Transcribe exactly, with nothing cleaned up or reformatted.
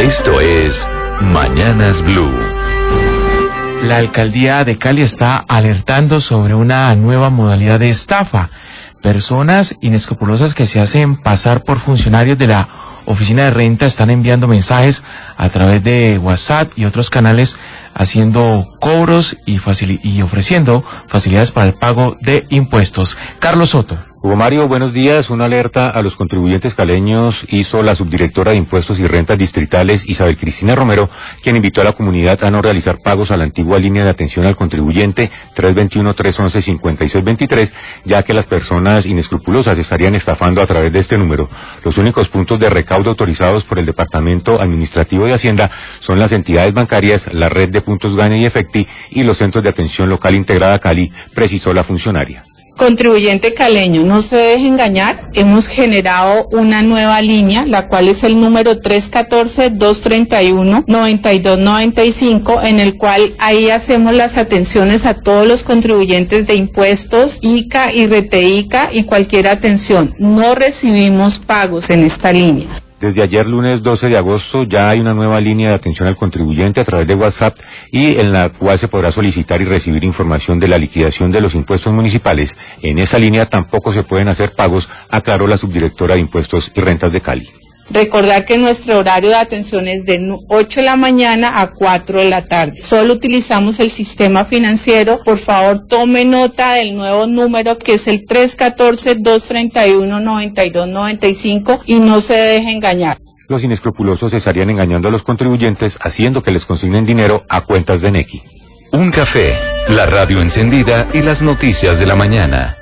Esto es Mañanas Blue. La alcaldía de Cali está alertando sobre una nueva modalidad de estafa. Personas inescrupulosas que se hacen pasar por funcionarios de la oficina de renta están enviando mensajes a través de WhatsApp y otros canales haciendo cobros y, facil- y ofreciendo facilidades para el pago de impuestos. Carlos Soto. Hugo Mario, buenos días. Una alerta a los contribuyentes caleños hizo la subdirectora de Impuestos y Rentas Distritales, Isabel Cristina Romero, quien invitó a la comunidad a no realizar pagos a la antigua línea de atención al contribuyente tres dos uno, tres once, cincuenta y seis veintitrés, ya que las personas inescrupulosas estarían estafando a través de este número. Los únicos puntos de recaudo autorizados por el Departamento Administrativo de Hacienda son las entidades bancarias, la red de puntos Gane y Efecti y los centros de atención local integrada Cali, precisó la funcionaria. Contribuyente caleño, no se deje engañar, hemos generado una nueva línea, la cual es el número tres uno cuatro, dos tres uno, nueve dos nueve cinco, en el cual ahí hacemos las atenciones a todos los contribuyentes de impuestos, I C A y R T I C A y cualquier atención. No recibimos pagos en esta línea. Desde ayer, lunes doce de agosto, ya hay una nueva línea de atención al contribuyente a través de WhatsApp y en la cual se podrá solicitar y recibir información de la liquidación de los impuestos municipales. En esa línea tampoco se pueden hacer pagos, aclaró la subdirectora de Impuestos y Rentas de Cali. Recordar que nuestro horario de atención es de ocho de la mañana a cuatro de la tarde. Solo utilizamos el sistema financiero. Por favor, tome nota del nuevo número que es el tres uno cuatro, dos tres uno, nueve dos nueve cinco y no se deje engañar. Los inescrupulosos estarían engañando a los contribuyentes haciendo que les consignen dinero a cuentas de Nequi. Un café, la radio encendida y las noticias de la mañana.